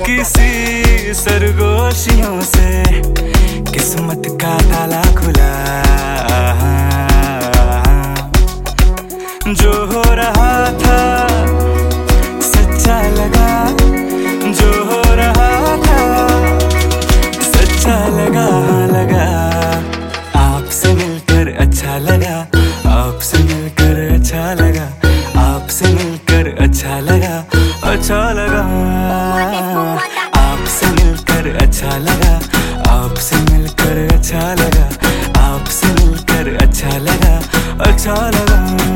हल्की सी सरगोशियों से किस्मत का ताला खुला। जो हो रहा था सच्चा लगा, जो हो रहा था सच्चा लगा। आपसे मिलकर अच्छा लगा, आपसे मिलकर अच्छा लगा, आपसे मिलकर अच्छा लगा, अच्छा लगा। आपसे मिलकर अच्छा लगा, आपसे मिलकर अच्छा लगा, आपसे मिलकर अच्छा लगा, अच्छा लगा।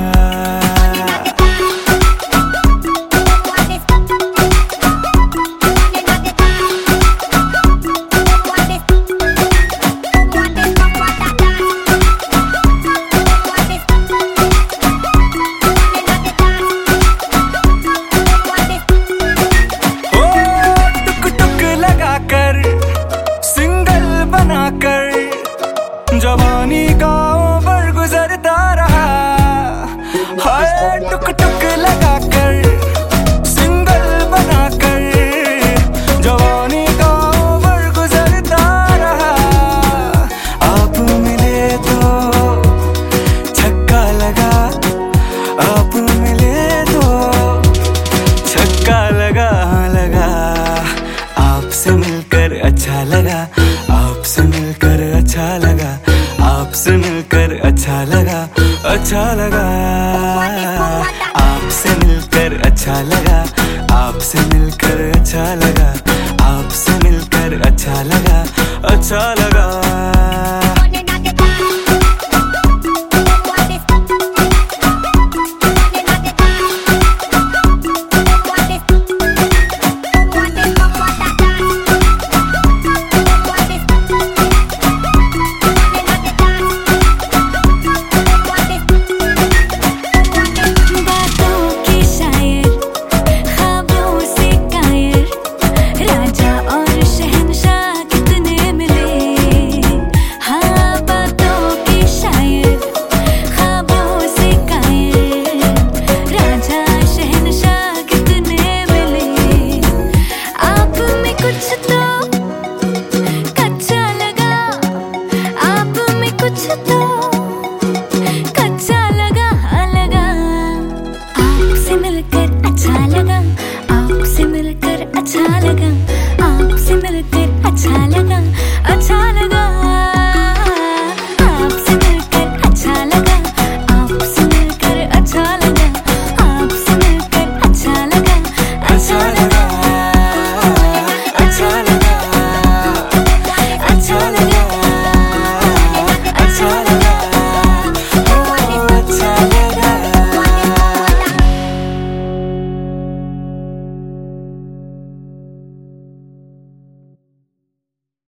जवानी का ओवर गुजरता रहा, हाय टुक टुक लगाकर सिंगल बनाकर जवानी का ओवर गुजरता रहा। आप मिले तो छक्का लगा, आप मिले तो छक्का लगा। आपसे मिलकर अच्छा लगा, आपसे मिलकर अच्छा लगा, आपसे मिलकर अच्छा लगा, अच्छा लगा। आपसे मिलकर अच्छा लगा, आपसे मिलकर अच्छा लगा, आपसे मिलकर अच्छा लगा, अच्छा लगा। कुछ तो